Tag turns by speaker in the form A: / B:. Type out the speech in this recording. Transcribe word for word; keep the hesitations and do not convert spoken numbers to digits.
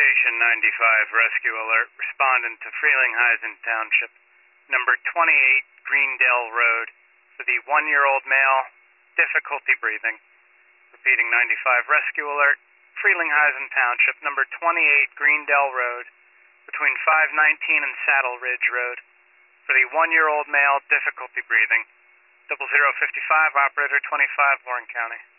A: Station ninety-five rescue alert. Responding to Frelinghuysen Township, number twenty-eight Greendale Road, for the one-year-old male, difficulty breathing. Repeating, ninety-five rescue alert. Frelinghuysen Township, number twenty-eight Greendale Road, between five nineteen and Saddle Ridge Road, for the one-year-old male, difficulty breathing. Double zero fifty-five, operator twenty-five, Warren County.